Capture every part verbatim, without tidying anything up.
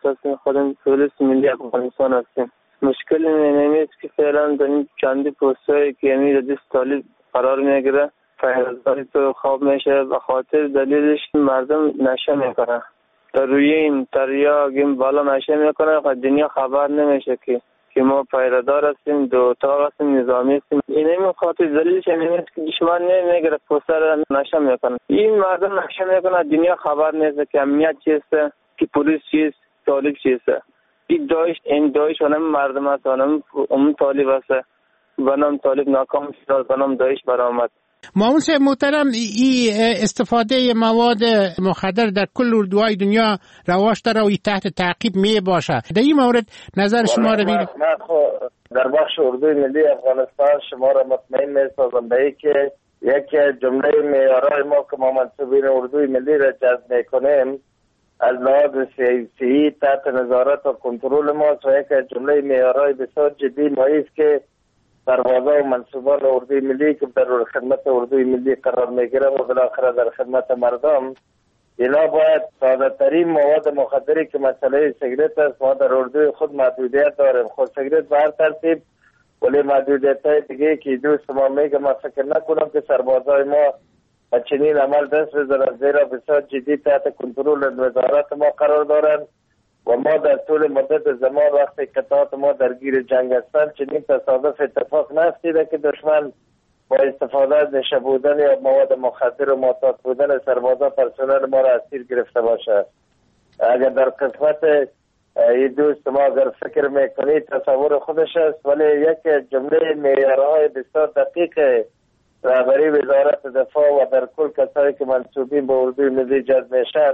هستیم، خودم پلیس ملی افغانستان هستیم. مشکل اینه است که فعلا در این چندی پستایی که امیر دست طالب قرار میگیره فیضانی تو خواب میشه، به خاطر دلیلش مردم نشه میکنه، در روی این تریاق این بالا نشه میکنه، خود دنیا خبر نمیشه که که ما پیرادار هستیم، دو اتاق هستیم، نظامی هستیم. این این خاطر دلیلش این است که دشمن نمیگیره پوستر نشه میکنه، این مردم نشه میکنه، دنیا خبر نیست که امنیت چیست، که پلیس چیست، طالب چیست. این داعش این داعش اونم مردم هست، اونم اون طالب هست، بنام طالب ناکام شد، بنام داعش برآمد. معاون صاحب محترم، این استفاده مواد مخدر در کل اردوهای دنیا رواج داره و این تحت تعقیب می باشه. در این مورد نظر شما رو بگید. در بخش اردوی ملی افغانستان شما را مطمئن می‌سازم به اینکه یکی از جمله معیارهای ما که ما منصوبین اردوی ملی را جذب می‌کنیم از لحاظ سیاسی تحت نظارت و کنترل ما، و یکی از جمله معیارهای بسیار جدی ما است که سربازان و منصوبان اردوی ملی که در خدمت اردوی ملی قرار میگیرن و بالاخره در خدمت مردم، اینا باید ساده ترین مواد مخدری که مسئله سیگرت است، ما در اردوی خود محدودیت داریم. خود سیگرت به هر ترتیب، ولی محدودیت های دیگه که دوست ما میگه، ما فکر نکنم که سربازای ما چنین عمل دست بزنن، زیرا بسیار جدی تحت کنترل وزارت ما قرار دارن و ما در طول مدت زمان وقتی قطعات ما درگیر جنگ هستند چنین تصادف اتفاق نیفتیده که دشمن با استفاده از نشه بودن یا مواد مخدر و معتاد بودن سربازا پرسنل ما را اسیر گرفته باشه. اگر در قسمت این دوست ما اگر فکر میکنید تصور خودش است، ولی یک جمله معیارهای بسیار دقیق رهبری وزارت دفاع و در کل کسایی که منصوبین به اردوی ملی جذب میشن،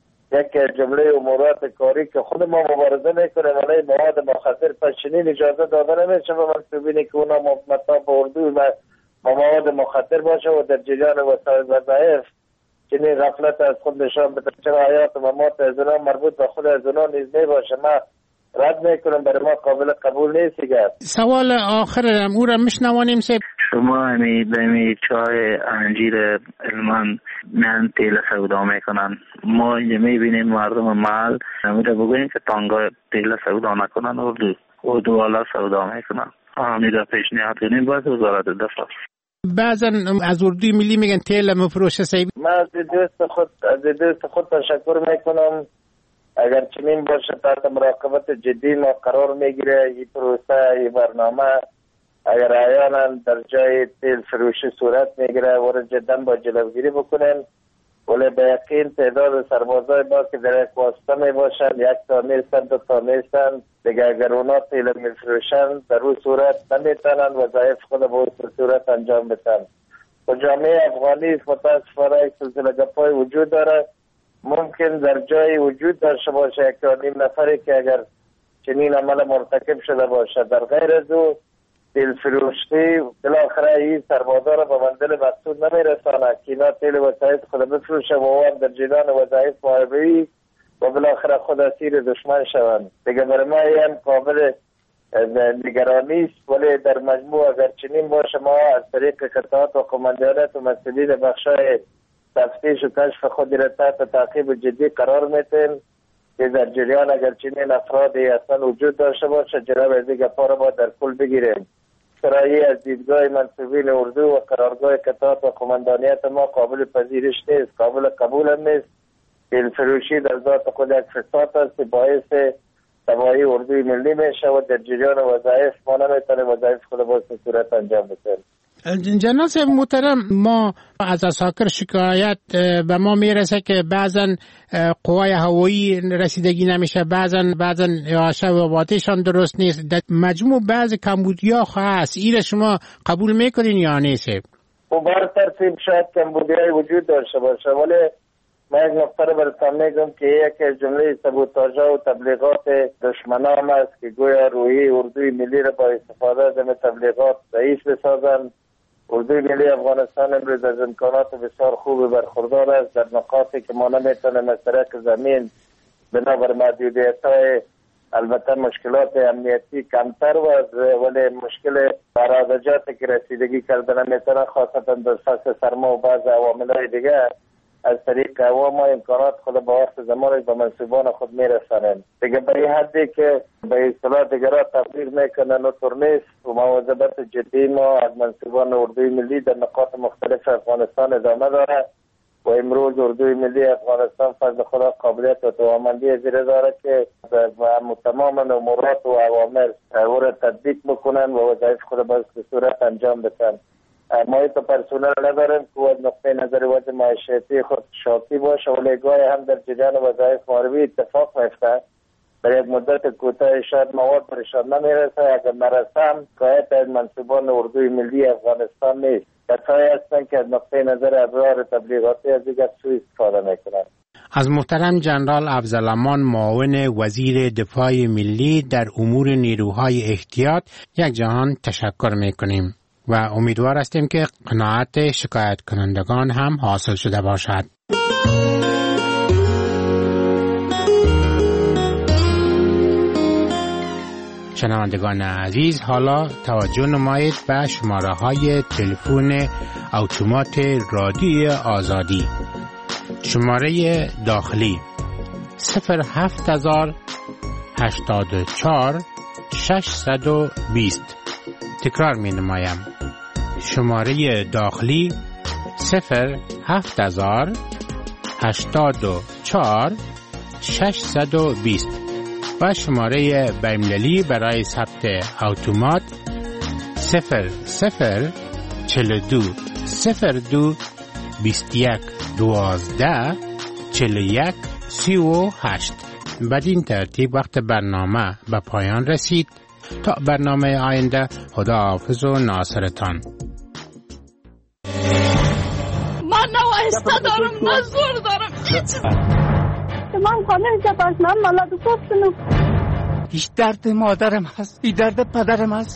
یک جمله امورات کاری که خود ما مبارزه میکنیم علیه مواد مخدر، پس چنین اجازه داده نمیشه به منصوبینی که اونا مطابق اردوی و مواد مخدر باشه و در جریان وسایل وظایف چنین غفلت از خود نشان بده. چرا حیات و ممات از اونا مربوط به خود از اونا نیز نباشه، ما رد میکنم، برای ما قابل قبول نیست. سوال آخر او را میشنوانیم. شما همی دمی چای انجیر علمان من تیل سودا میکنن، ما اینجا میبینیم مردم محل نمیده بگویم که تانگا تیل سودا نکنن، اردو اردو والا سودا میکنن. همیده پیشنهاد کنیم باید وزارت دفاع. بعضا از اردوی ملی میگن تیل مفروشه سیب. من از دوست خود از دوست خود تشکر میکنم. اگر چنین باشه تحت مراقبت جدی ما قرار میگیره این پروسه، این برنامه. اگر احیانا در جای تیل فروشی صورت میگیره و جدا با جلوگیری بکنن، ولی به یقین تعداد سربازای ما که در یک واسطه می باشن، یک تا نیستن، دو تا نیستن دیگه، اگر اونا تیل میفروشن در اون صورت نمیتونن وظایف خود به اون صورت انجام بدن. و جامعه افغانی متاسفانه یک سلسله گپای وجود داره، ممکن در جای وجود داشته باشه یک تا نیم نفری که اگر چنین عمل مرتکب شده باشه، در غیر از او تیل فروشی بالاخره این سربازا را به منزل مقصود نمیرسانه که اینا تیل وسایط خود بفروشه و آن در جریان وظایف محاربه‌ای و بالاخره خود اسیر دشمن شوند. دیگه برای ما این قابل نگرانی است، ولی در مجموع اگر چنین باشه ما از طریق قطعات و قماندانیت و مسئولین بخشای تفتیش و کشف خود را تحت تعقیب جدی قرار میتیم که در جریان اگر چنین افرادی اصلا وجود داشته باشه جناب از دیگه پا را ما در کل بگیریم. سرایی از دیدگاه منصوبین اردو و قرارگاه قطعات و قماندانیت ما قابل پذیرش نیست، قابل قبول هم نیست. تیل فروشی در ذات خود یک فساد است، باعث تباهی اردوی ملی میشه و در جریان وظایف ما نمیتونه وظایف خود با صورت انجام بده. جناب محترم، ما از اساکر شکایت به ما میرسه که بعضا قوای هوایی رسیدگی نمیشه، بعضا بعضا شباباتشان درست نیست، در مجموع بعض کمبودیا هست. این شما قبول میکنین یا نیست؟ و بر ترتیب شاید کمبودیای وجود داشته باشه، ولی من یک نقطه رو براتون میگم که یک جمله سبوتاژها و تبلیغات دشمنان است که گویا روحی اردوی ملی را با استفاده از این تبلیغات ضعیف بسازند. اردوی ملی افغانستان امروز از امکانات بسیار خوب برخوردار است در نقاطی که ما نمیتونیم از طریق زمین بنابر محدودیت‌های البته مشکلات امنیتی کمتر و ولی مشکل برادجاتی که رسیدگی کردن نمیتونه، خاصتا در فصل سرما و بعض عوامل‌های دیگه از طریق هوا ما امکانات خود با وقت زمان به منصوبان خود میرسانیم. دیگه به این حدی که به اصطلاح دیگرها تقدیر میکنن و طور نیست و مواظبت جدی ما از منصوبان اردوی ملی در نقاط مختلف افغانستان ادامه داره و امروز اردوی ملی افغانستان فضل خدا قابلیت و توانمندی زیر داره که تمام امورات و اوامر او را تطبیق بکنن و وظایف خود به صورت انجام بدن. ما ایتا پرسونل نداریم که از نقطه نظر وضع معیشتی خود شاکی باشه ولی گاهی هم در جریان وظایف ماروی اتفاق میفته برای یک مدت کوتاه شاید مواد برشان نمیرسه. اگر نرسه هم کایت از منصوبان اردوی ملی افغانستان نیست، کسایی هستن که از نقطه نظر ابرار تبلیغاتی از دیگر سوء استفاده میکنن. از محترم جنرال افضلامان معاون وزیر دفاع ملی در امور نیروهای احتیاط یک جهان تشکر میکنیم و امیدوار هستیم که قناعت شکایت کنندگان هم حاصل شده باشد. شنوندگان عزیز، حالا توجه نمایید به شماره های تلفن اتومات رادیوی آزادی. شماره داخلی صفر هفت هزار هشتاد و چهار ششصد و بیست. تکرار می نمایم. شماره داخلی صفر هفت هزار هشتاد و چهار ششصد و بیست و شماره بین‌المللی برای ثبت اتومات صفر صفر چهل و دو صفر دو بیست و یک دوازده چهل و یک سی و هشت. بدین ترتیب وقت برنامه به پایان رسید. تا برنامه آینده، خدا حافظ و ناصرتان. من نه وایسته دارم نه زور دارم هیچ. من خانه جباز من مالاد گفتم هیچ درد مادرم هست، این درد پدرم هست.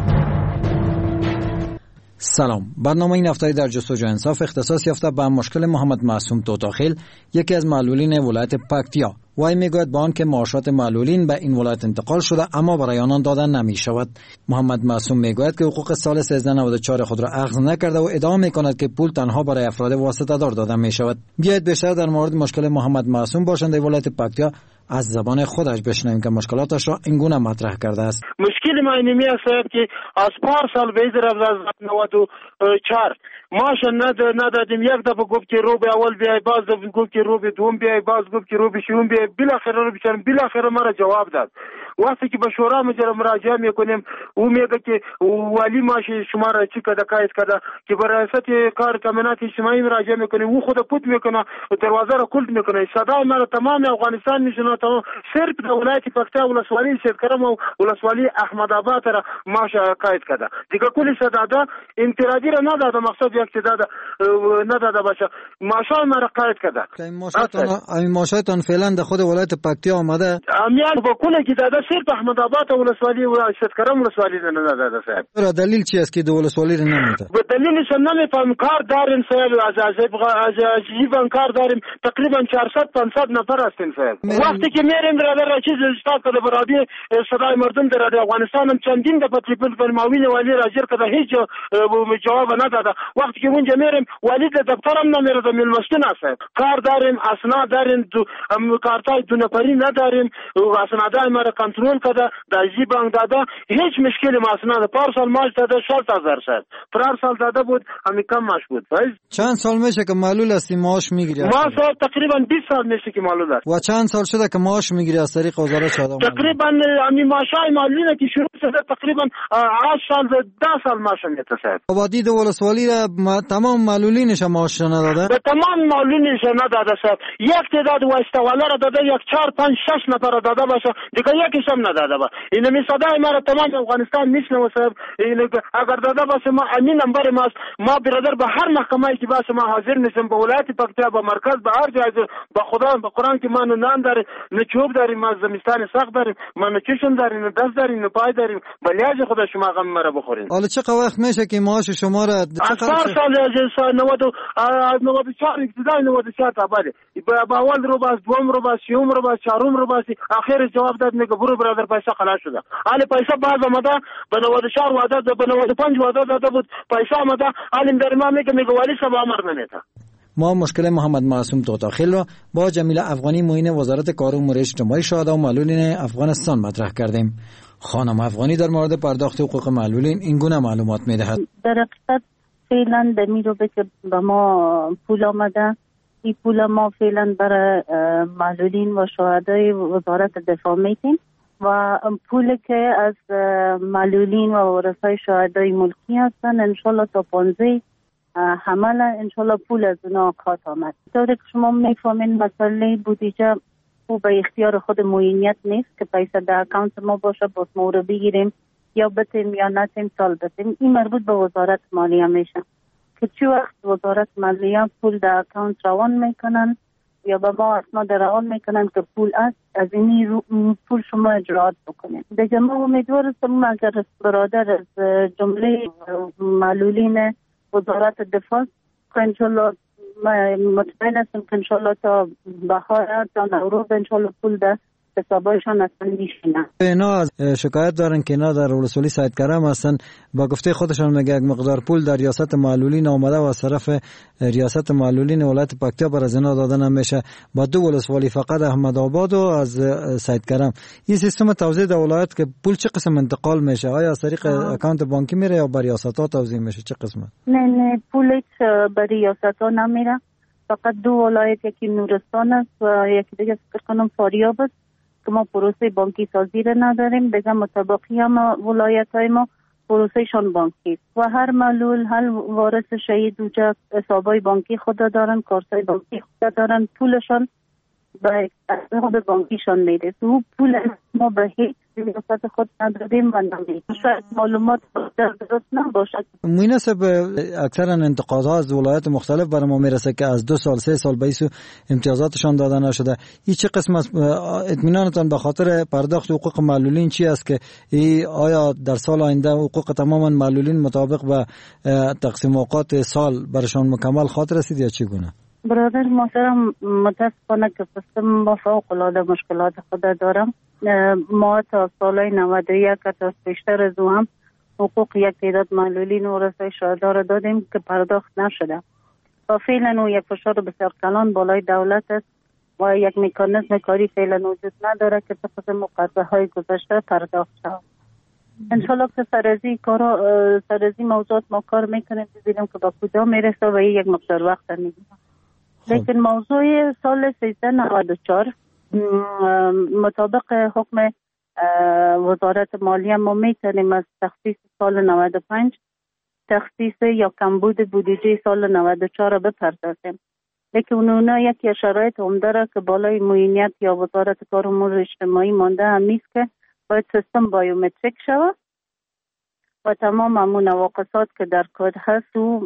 سلام. برنامه این هفته در جستجو انصاف اختصاص یافته به مشکل محمد معصوم توتاخیل، یکی از معلولین ولایت پکتیا. وی میگوید با آنکه معاشات معلولین به این ولایت انتقال شده اما برای آنان دادن نمی شود. محمد معصوم میگوید که حقوق سال سیزده نود و چهار خود را اخذ نکرده و ادعا میکند که پول تنها برای افراد واسطه دار داده می شود. بیایید بیشتر در مورد مشکل محمد معصوم باشنده ولایت پکتیا از زبان خودش بشنویم که مشکلاتش را اینگونه مطرح کرده است. مشکل ما اینمی است که از پارسال به از نود و چهار ماش ندادیم. یک دفعه گفت که رو به اول بیای، باز گفت که رو به دوم بیای، باز گفت که رو به شوم بیای. بالاخره رو بیچارم بالاخره ما را جواب داد. وقتی که به شورا مراجعه میکنیم او میگه که ولی ماش شما را چی کده قید کرده که برای ریاست کار کمینات اجتماعی مراجعه میکنیم او خود پوت میکنه و دروازه را کلید میکنه. صدای ما را تمام افغانستان میشنوه. تمام صرف در ولایت پکتیا ولسوالی شیرکرم و ولسوالی احمد آباد را ماش قید کرده. دیگه کلی صدادا انفرادی را نداده، مقصد یک صدادا نداده باشه. ماشای ما را قید کرده. این ماشاتون این ماشاتون فعلا در خود ولایت پکتیا آمده. امیان با کلی که داده صرف احمد آباد ولسوالی و شیرکرم ولسوالی را نداده صاحب. را دلیل چی است که دو ولسوالی را نمیده؟ به دلیلش نمیفهم. کار داریم صاحب، از از از جیبان کار داریم. تقریبا چهارصد پانصد نفر هستیم صاحب. وقتی که میریم در در چیز استاد کده برادی صدای مردم در افغانستان هم چندین دفعه تلفن کنیم معاون والی راجر کده هیچ جواب نداده. وقتی که اونجا میریم والی در دفتر هم نمیره، میلمستون هست. کار داریم، اسناد داریم، کارتای دو نفری نداریم، اسنادای ما را کنترل کده در جیبان داده. هیچ مشکلی ما اسناد پارسال ماش داده شصت هزار صاحب. پرار سال داده بود همین کم ماش بود. چند سال میشه که معلول هستی معاش میگیری؟ ما صاحب تقریبا بیست سال میشه که معلول هست. و چند سال شده که معاش میگیری از طریق وزارت شادمان؟ تقریبا همین معاشای معلولینه که شروع شده تقریبا هشت سال ده سال معاش میته صاحب. آبادی دو ولسوالی را تمام معلولینش معاش نداده؟ به تمام معلولینش نداده صاحب. یک تعداد واسطه والا را داده، یک چهار پنج شش نفر را داده باشه، دیگه یکیش هم نداده با. این می صدای ما را تمام افغانستان میشنوه صاحب. این اگر داده باشه ما امین نمبر ماست، ما برادر به هر محکمه‌ای که باشه ما حاضر میشیم، به ولایت پکتیا، به مرکز، به هر جای. به خدا به قرآن که ما نه نان داریم نه چوب داریم، ما زمستان سخت داریم، ما نه چشم داریم نه دست داریم نه پای داریم. ولیاج خدا شما غم مرا بخورین. حالا چه وقت میشه که معاش شما را از سال نود و چهار ابتدای نود و چهار تا بعد با اول رو باز دوم رو باز سوم رو باز چهارم رو باز آخر جواب داد میگه برو برادر پیسه خلاص شده. حالا پیسه باز آمده به نود و چهار وعده به نود و پنج وعده داده بود، پیسه آمده حالا در ما میگه میگه ولی صاحب امر نمیده. ما مشکل محمد معصوم توتاخیل را با جمیله افغانی معین وزارت کار امور اجتماعی شهدا و معلولین افغانستان مطرح کردیم. خانم افغانی در مورد پرداخت حقوق معلولین این گونه معلومات می‌دهد. در حقیقت فعلا در می رو به که به ما پول آمده، این پول ما فعلا برای معلولین و شهدای وزارت دفاع میتیم و پول که از معلولین و ورثه شهدای ملکی هستن انشالله تا پانزده حمل انشالله پول از اونا خواهد آمد. طوری که شما میفهمین مسئله بودجه او به اختیار خود معینیت نیست که پیسه در اکانت ما باشه باز ما رو بگیریم یا بتیم یا نتیم سال بتیم. این مربوط به وزارت مالیه میشه که چی وقت وزارت مالیه پول در اکانت روان میکنن یا به ما اسناد روان میکنن که پول است، از اینی رو پول شما اجرات بکنید. دیگه ما امیدوار هستم اگر برادر از جمله معلولین وزارت دفاع که انشالله مطمئن هستم که انشالله تا بهار تا نوروز انشالله پول ده حسابایشان اصلا میشینن. اینا از شکایت دارن که اینا در ولسوالی سید کرم هستن، با گفته خودشان میگه یک مقدار پول در ریاست معلولین آمده و از طرف ریاست معلولین ولایت پکتیا بر از اینا دادن نمیشه با دو ولسوالی فقط احمد آباد و از سید کرم. این سیستم توزیع در ولایت که پول چه قسم انتقال میشه؟ آیا از طریق اکانت بانکی میره یا بر ریاست ها توزیع میشه؟ چه قسمه؟ نه نه پول بر ریاست ها نمیره، فقط دو ولایت، یکی نورستان است و یکی دیگه فکر کنم فاریاب است که ما پروسه بانکی سازی را نداریم. دیگه مطابقی هم ولایت های ما پروسه شان بانکی و هر معلول هر وارث شهید اوجا حسابای بانکی خود دارن، کارتای بانکی خود دارن، پولشان به حساب بانکیشان میره. تو پول ما به هیچ ریاست خود ندادیم و نمیدیم. شاید معلومات درست نباشد. مناسب اکثرا انتقادها از ولایات مختلف برای ما میرسه که از دو سال سه سال بیسو امتیازاتشان داده نشده. این چه قسم از اطمینانتان به خاطر پرداخت حقوق معلولین چی است که ای آیا در سال آینده حقوق تماما معلولین مطابق به تقسیم اوقات سال برشان مکمل خاطر رسید یا چگونه؟ برادر محترم متاسفانه که سیستم ما فوق العاده مشکلات خود دارم. ما تا سال نود و یک تا بیشتر از او هم حقوق یک تعداد معلولین و ورثه شهدا را دادیم که پرداخت نشده و فعلا او یک فشار بسیار کلان بالای دولت است و یک مکانیزم کاری فعلا وجود نداره که طبق مقرره های گذشته پرداخت شود. انشالله که سرازی کارا سرازی موضوعات ما کار میکنیم ببینیم که با کجا میرسه و یک مقدار وقت میگیره. لیکن موضوع سال سیزده نود و چهار مطابق حکم وزارت مالیه ما میتونیم از تخصیص سال نود و پنج تخصیص یا کمبود بودجه سال نود و چهار را بپردازیم. لیکن اونا یکی شرایط عمده را که بالای معینیت یا وزارت کار امور اجتماعی مانده همیست که باید سیستم بایومتریک شود و تمام همون نواقصات که در کد هست و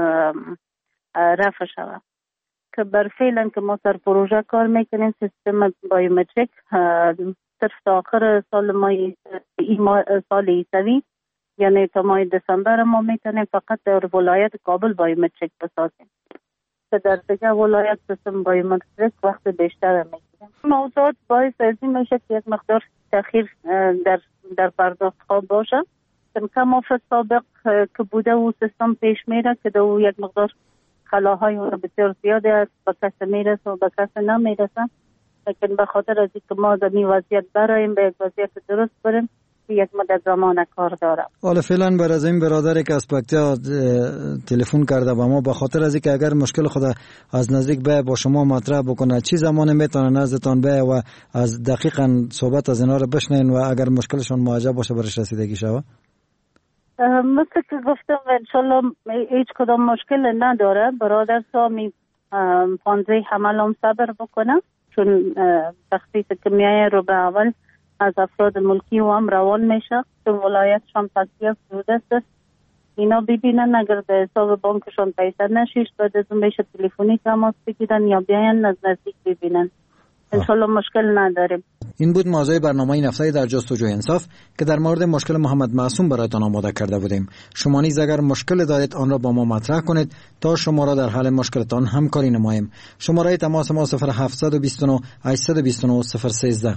رفع شود. که بر فعلا که ما سر پروژه کار میکنیم سیستم بایومتریک صرف تا آخر سال مای سال ایسوی یعنی تا ماه دسامبر ما میتونیم فقط در ولایت کابل بایومتریک بسازیم که در دیگه ولایت سیستم بایومتریک وقت بیشتر میگیریم. موضوعات باعث از این میشه که یک مقدار تاخیر در در پرداخت خواب باشه که کم آف سابق که بوده و سیستم پیش میره که دو یک مقدار خلاهای اون بسیار زیاده است به کس میرسه و به کس نمیرسه. لیکن به خاطر از اینکه ما در این وضعیت برایم به یک وضعیت درست بریم یک مدت زمان کار دارم. حالا فعلا بر از این برادری که از پکتیا تلفن کرده با ما به خاطر از اینکه اگر مشکل خود از نزدیک به با شما مطرح بکنه چی زمان میتونه نزدتان به و از دقیقاً صحبت از اینا رو بشنین و اگر مشکلشون موجه باشه برش رسیدگی شود؟ مثل که گفتم انشالله هیچ کدام مشکل نداره. برادر سامی پانزه حمل هم صبر بکنه چون تخصیص کمیه رو به اول از افراد ملکی و هم روان میشه چون ولایت شان تصفیه سوده است. اینا ببینن اگر به حساب بانکشان پیسه نشیش بعد از اون میشه تلفنی تماس بگیرن یا بیاین از نزدیک ببینن. انشالله مشکل نداریم. این بود موضوع برنامه این هفته در جستجوی انصاف که در مورد مشکل محمد معصوم برایتان آماده کرده بودیم. شما نیز اگر مشکل دارید آن را با ما مطرح کنید تا شما را در حل مشکلتان همکاری نماییم. شماره تماس ما صفر هفت دو نه هشت دو نه صفر یک سه.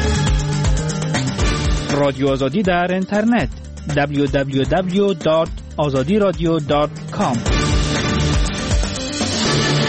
رادیو آزادی در اینترنت دبلیو دبلیو دبلیو دات آزادی رادیو دات کام.